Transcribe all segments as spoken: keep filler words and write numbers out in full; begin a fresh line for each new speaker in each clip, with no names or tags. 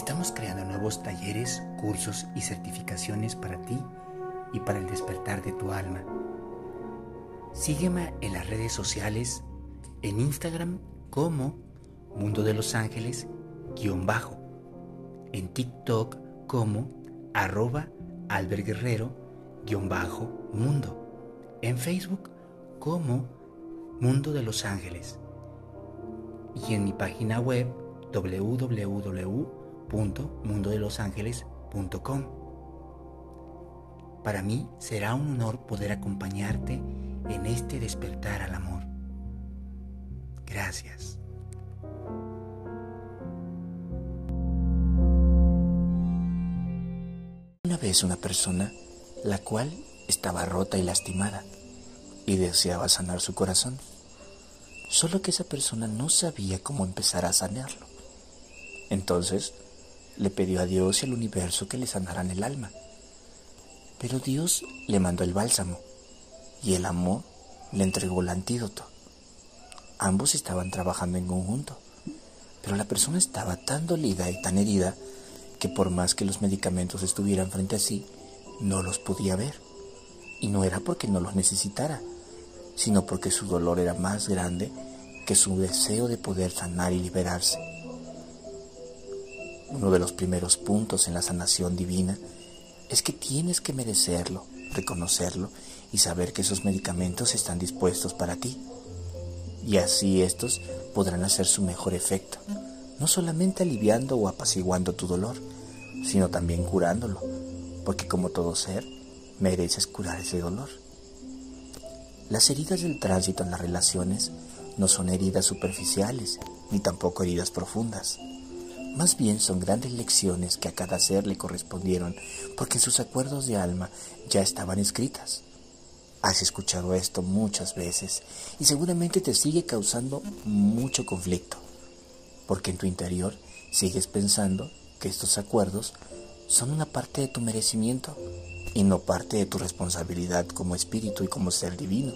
Estamos creando nuevos talleres, cursos y certificaciones para ti y para el despertar de tu alma. Sígueme en las redes sociales, en Instagram como Mundo de los Ángeles guión bajo, en TikTok como arroba Albert Guerrero guión bajo Mundo, en Facebook como Mundo de los Ángeles y en mi página web doble u doble u doble u punto mundo de los ángeles punto com. Para mí será un honor poder acompañarte en este despertar al amor. Gracias. Una vez una persona, la cual estaba rota y lastimada, y deseaba sanar su corazón. Solo que esa persona no sabía cómo empezar a sanarlo. Entonces, le pidió a Dios y al universo que le sanaran el alma. Pero Dios le mandó el bálsamo y el amor le entregó el antídoto. Ambos estaban trabajando en conjunto, pero la persona estaba tan dolida y tan herida que por más que los medicamentos estuvieran frente a sí, no los podía ver. Y no era porque no los necesitara, sino porque su dolor era más grande que su deseo de poder sanar y liberarse. Uno de los primeros puntos en la sanación divina es que tienes que merecerlo, reconocerlo y saber que esos medicamentos están dispuestos para ti. Y así estos podrán hacer su mejor efecto, no solamente aliviando o apaciguando tu dolor, sino también curándolo, porque como todo ser, mereces curar ese dolor. Las heridas del tránsito en las relaciones no son heridas superficiales, ni tampoco heridas profundas. Más bien son grandes lecciones que a cada ser le correspondieron porque sus acuerdos de alma ya estaban escritas. Has escuchado esto muchas veces y seguramente te sigue causando mucho conflicto, porque en tu interior sigues pensando que estos acuerdos son una parte de tu merecimiento y no parte de tu responsabilidad como espíritu y como ser divino.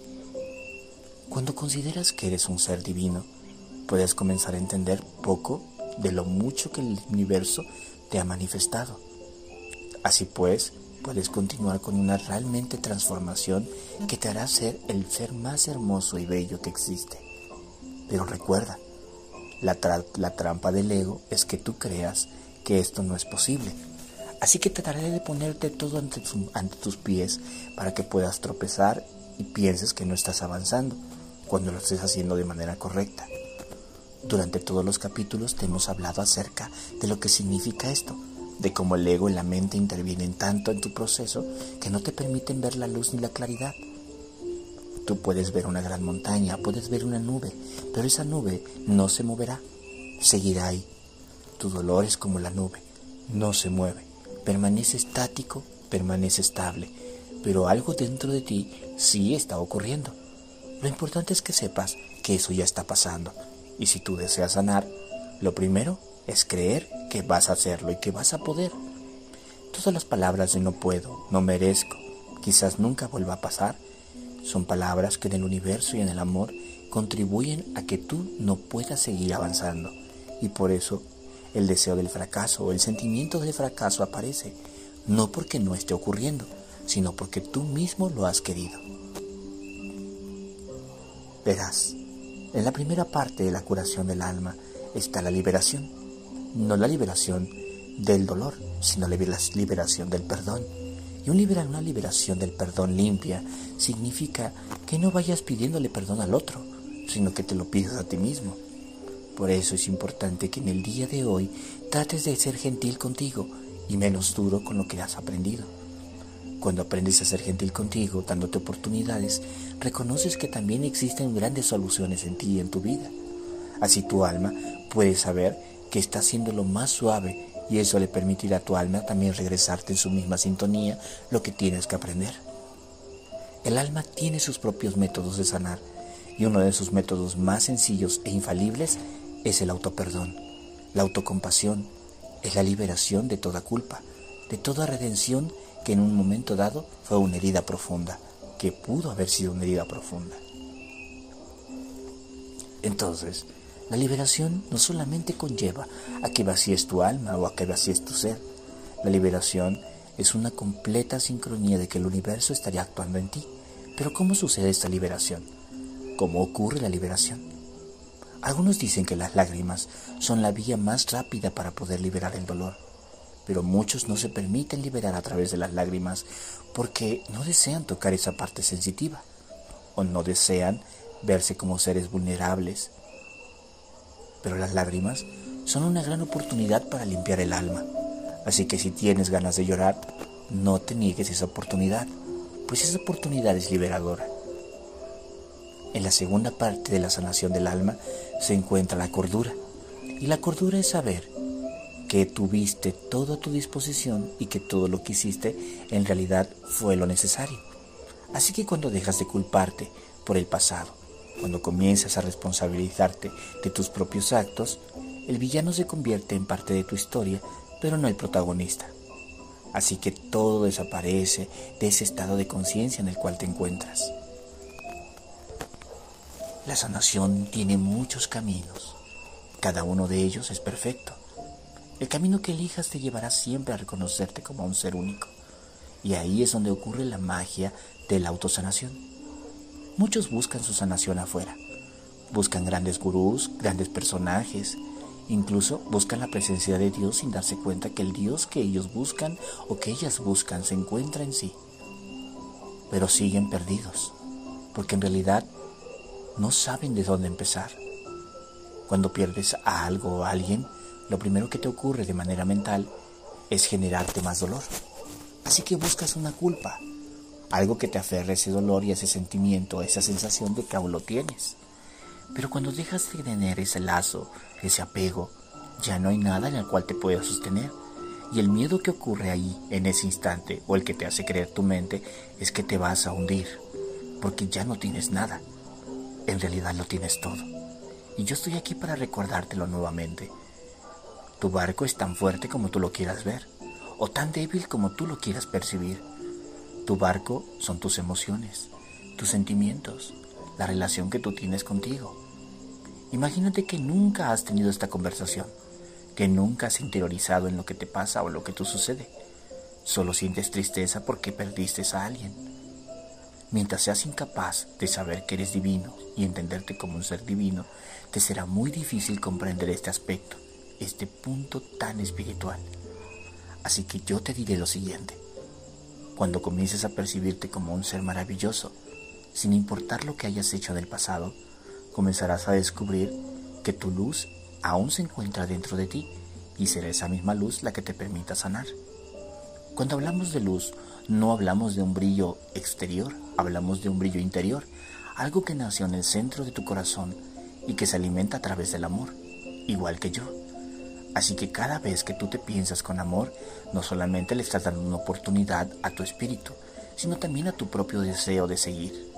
Cuando consideras que eres un ser divino, puedes comenzar a entender poco de lo mucho que el universo te ha manifestado. Así pues, puedes continuar con una realmente transformación que te hará ser el ser más hermoso y bello que existe. Pero recuerda, la, tra- la trampa del ego es que tú creas que esto no es posible. Así que trataré de ponerte todo ante, tu, ante tus pies para que puedas tropezar y pienses que no estás avanzando cuando lo estés haciendo de manera correcta. Durante todos los capítulos te hemos hablado acerca de lo que significa esto, de cómo el ego y la mente intervienen tanto en tu proceso que no te permiten ver la luz ni la claridad. Tú puedes ver una gran montaña, puedes ver una nube, pero esa nube no se moverá, seguirá ahí. Tu dolor es como la nube, no se mueve, permanece estático, permanece estable, pero algo dentro de ti sí está ocurriendo. Lo importante es que sepas que eso ya está pasando. Y si tú deseas sanar, lo primero es creer que vas a hacerlo y que vas a poder. Todas las palabras de no puedo, no merezco, quizás nunca vuelva a pasar, son palabras que en el universo y en el amor contribuyen a que tú no puedas seguir avanzando. Y por eso el deseo del fracaso o el sentimiento del fracaso aparece, no porque no esté ocurriendo, sino porque tú mismo lo has querido. Verás, en la primera parte de la curación del alma está la liberación, no la liberación del dolor, sino la liberación del perdón. Y un libera, una liberación del perdón limpia significa que no vayas pidiéndole perdón al otro, sino que te lo pidas a ti mismo. Por eso es importante que en el día de hoy trates de ser gentil contigo y menos duro con lo que has aprendido. Cuando aprendes a ser gentil contigo, dándote oportunidades, reconoces que también existen grandes soluciones en ti y en tu vida. Así tu alma puede saber que está siendo lo más suave y eso le permitirá a tu alma también regresarte en su misma sintonía lo que tienes que aprender. El alma tiene sus propios métodos de sanar y uno de sus métodos más sencillos e infalibles es el autoperdón. La autocompasión es la liberación de toda culpa, de toda redención que en un momento dado fue una herida profunda, que pudo haber sido una herida profunda. Entonces, La liberación no solamente conlleva a que vacíes tu alma o a que vacíes tu ser. La liberación es una completa sincronía de que el universo estaría actuando en ti. Pero ¿cómo sucede esta liberación? ¿Cómo ocurre la liberación? Algunos dicen que las lágrimas son la vía más rápida para poder liberar el dolor, pero muchos no se permiten liberar a través de las lágrimas porque no desean tocar esa parte sensitiva o no desean verse como seres vulnerables. Pero las lágrimas son una gran oportunidad para limpiar el alma, así que si tienes ganas de llorar, no te niegues esa oportunidad, pues esa oportunidad es liberadora. En la segunda parte de la sanación del alma se encuentra la cordura, y la cordura es saber que tuviste todo a tu disposición y que todo lo que hiciste en realidad fue lo necesario. Así que cuando dejas de culparte por el pasado, cuando comienzas a responsabilizarte de tus propios actos, el villano se convierte en parte de tu historia, pero no el protagonista. Así que todo desaparece de ese estado de conciencia en el cual te encuentras. La sanación tiene muchos caminos. Cada uno de ellos es perfecto. El camino que elijas te llevará siempre a reconocerte como un ser único. Y ahí es donde ocurre la magia de la autosanación. Muchos buscan su sanación afuera. Buscan grandes gurús, grandes personajes. Incluso buscan la presencia de Dios sin darse cuenta que el Dios que ellos buscan o que ellas buscan se encuentra en sí. Pero siguen perdidos, porque en realidad no saben de dónde empezar. Cuando pierdes a algo o a alguien, lo primero que te ocurre de manera mental es generarte más dolor. Así que buscas una culpa, algo que te aferre a ese dolor y a ese sentimiento, a esa sensación de que aún lo tienes. Pero cuando dejas de tener ese lazo, ese apego, ya no hay nada en el cual te puedas sostener. Y el miedo que ocurre ahí, en ese instante, o el que te hace creer tu mente, es que te vas a hundir, porque ya no tienes nada. En realidad lo tienes todo. Y yo estoy aquí para recordártelo nuevamente. Tu barco es tan fuerte como tú lo quieras ver, o tan débil como tú lo quieras percibir. Tu barco son tus emociones, tus sentimientos, la relación que tú tienes contigo. Imagínate que nunca has tenido esta conversación, que nunca has interiorizado en lo que te pasa o lo que te sucede. Solo sientes tristeza porque perdiste a alguien. Mientras seas incapaz de saber que eres divino y entenderte como un ser divino, te será muy difícil comprender este aspecto, este punto tan espiritual. Así que yo te diré lo siguiente. Cuando comiences a percibirte como un ser maravilloso, sin importar lo que hayas hecho en el pasado, comenzarás a descubrir que tu luz aún se encuentra dentro de ti y será esa misma luz la que te permita sanar. Cuando hablamos de luz, no hablamos de un brillo exterior, hablamos de un brillo interior, algo que nació en el centro de tu corazón y que se alimenta a través del amor, igual que yo. Así que cada vez que tú te piensas con amor, no solamente le estás dando una oportunidad a tu espíritu, sino también a tu propio deseo de seguir.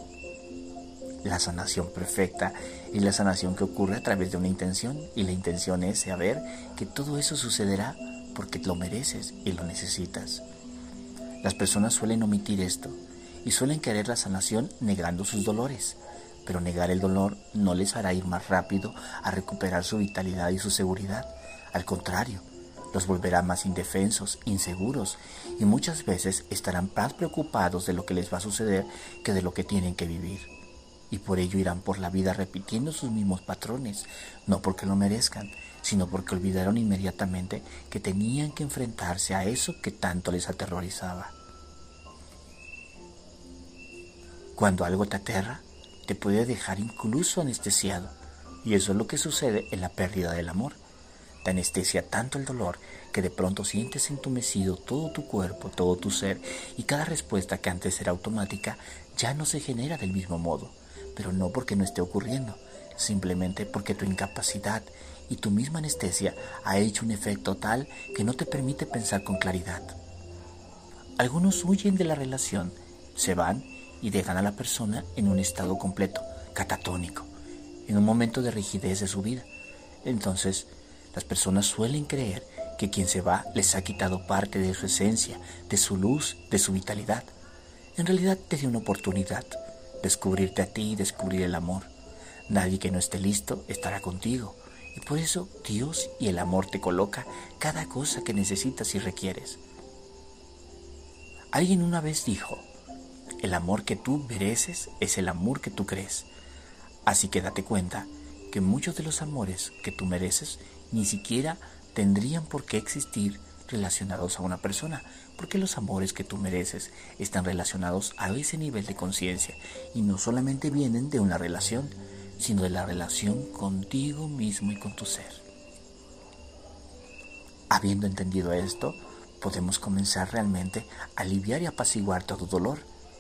La sanación perfecta es la sanación que ocurre a través de una intención, y la intención es saber que todo eso sucederá porque lo mereces y lo necesitas. Las personas suelen omitir esto y suelen querer la sanación negando sus dolores, pero negar el dolor no les hará ir más rápido a recuperar su vitalidad y su seguridad. Al contrario, los volverá más indefensos, inseguros, y muchas veces estarán más preocupados de lo que les va a suceder que de lo que tienen que vivir. Y por ello irán por la vida repitiendo sus mismos patrones, no porque lo merezcan, sino porque olvidaron inmediatamente que tenían que enfrentarse a eso que tanto les aterrorizaba. Cuando algo te aterra, te puede dejar incluso anestesiado, y eso es lo que sucede en la pérdida del amor. Te anestesia tanto el dolor que de pronto sientes entumecido todo tu cuerpo, todo tu ser, y cada respuesta que antes era automática ya no se genera del mismo modo, pero no porque no esté ocurriendo, simplemente porque tu incapacidad y tu misma anestesia ha hecho un efecto tal que no te permite pensar con claridad. Algunos huyen de la relación, se van y dejan a la persona en un estado completo, catatónico, en un momento de rigidez de su vida. Entonces, las personas suelen creer que quien se va les ha quitado parte de su esencia, de su luz, de su vitalidad. En realidad te dio una oportunidad, descubrirte a ti y descubrir el amor, Nadie que no esté listo estará contigo. Y por eso Dios y el amor te coloca cada cosa que necesitas y requieres. Alguien una vez dijo, el amor que tú mereces es el amor que tú crees. Así que date cuenta que muchos de los amores que tú mereces ni siquiera tendrían por qué existir relacionados a una persona, porque los amores que tú mereces están relacionados a ese nivel de conciencia y no solamente vienen de una relación, sino de la relación contigo mismo y con tu ser. Habiendo entendido esto, podemos comenzar realmente a aliviar y apaciguar todo dolor.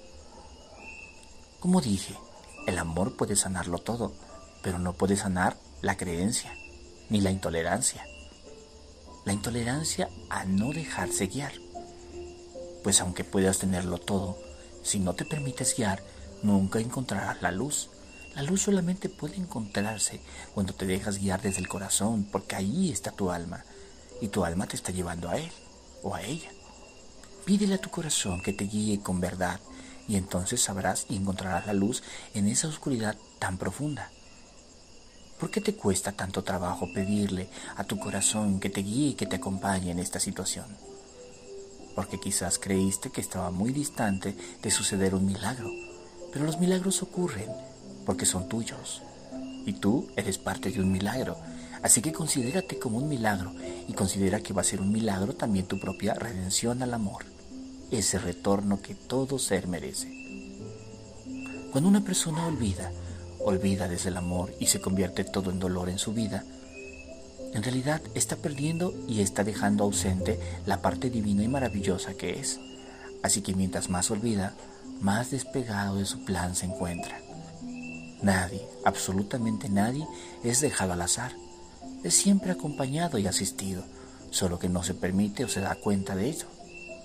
Como dije, el amor puede sanarlo todo, pero no puede sanar la creencia, ni la intolerancia. La intolerancia a no dejarse guiar. Pues aunque puedas tenerlo todo, si no te permites guiar, nunca encontrarás la luz. La luz solamente puede encontrarse cuando te dejas guiar desde el corazón, porque ahí está tu alma, y tu alma te está llevando a él o a ella. Pídele a tu corazón que te guíe con verdad, y entonces sabrás y encontrarás la luz en esa oscuridad tan profunda. ¿Por qué te cuesta tanto trabajo pedirle a tu corazón que te guíe y que te acompañe en esta situación? Porque quizás creíste que estaba muy distante de suceder un milagro, pero los milagros ocurren porque son tuyos, y tú eres parte de un milagro, así que considérate como un milagro, y considera que va a ser un milagro también tu propia redención al amor, ese retorno que todo ser merece. Cuando una persona olvida, olvida desde el amor y se convierte todo en dolor en su vida, en realidad está perdiendo y está dejando ausente la parte divina y maravillosa que es. Así que mientras más olvida, más despegado de su plan se encuentra. Nadie, absolutamente nadie, es dejado al azar. Es siempre acompañado y asistido, solo que no se permite o se da cuenta de ello.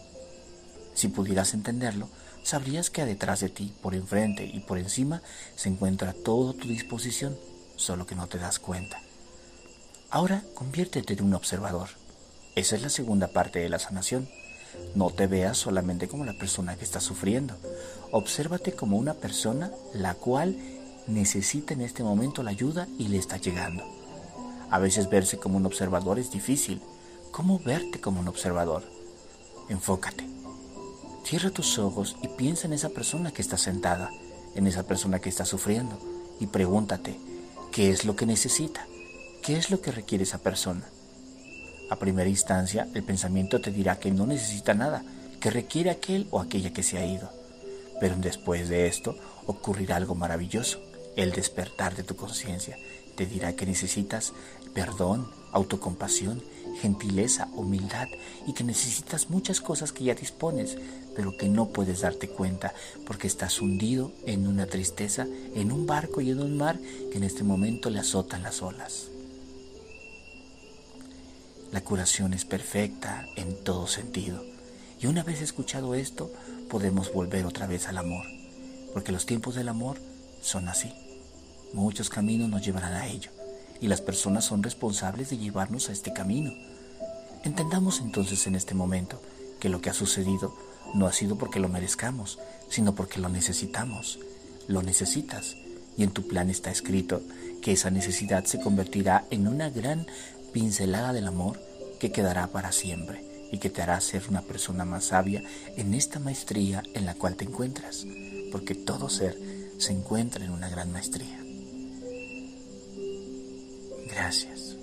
Si pudieras entenderlo, sabrías que detrás de ti, por enfrente y por encima, se encuentra todo a tu disposición, solo que no te das cuenta. Ahora conviértete en un observador. Esa es la segunda parte de la sanación. No te veas solamente como la persona que está sufriendo. Obsérvate como una persona la cual necesita en este momento la ayuda y le está llegando. A veces verse como un observador es difícil. ¿Cómo verte como un observador? Enfócate. Cierra tus ojos y piensa en esa persona que está sentada, en esa persona que está sufriendo, y pregúntate, ¿qué es lo que necesita? ¿Qué es lo que requiere esa persona? A primera instancia, el pensamiento te dirá que no necesita nada, que requiere aquel o aquella que se ha ido. Pero después de esto, ocurrirá algo maravilloso. El despertar de tu conciencia te dirá que necesitas perdón, autocompasión, gentileza, humildad, y que necesitas muchas cosas que ya dispones, pero que no puedes darte cuenta porque estás hundido en una tristeza, en un barco y en un mar que en este momento le azotan las olas. La curación es perfecta en todo sentido, y una vez escuchado esto, podemos volver otra vez al amor, porque los tiempos del amor son así. Muchos caminos nos llevarán a ello, y las personas son responsables de llevarnos a este camino. Entendamos entonces en este momento que lo que ha sucedido no ha sido porque lo merezcamos, sino porque lo necesitamos. Lo necesitas, y en tu plan está escrito que esa necesidad se convertirá en una gran pincelada del amor que quedará para siempre y que te hará ser una persona más sabia en esta maestría en la cual te encuentras, porque todo ser se encuentra en una gran maestría. Gracias.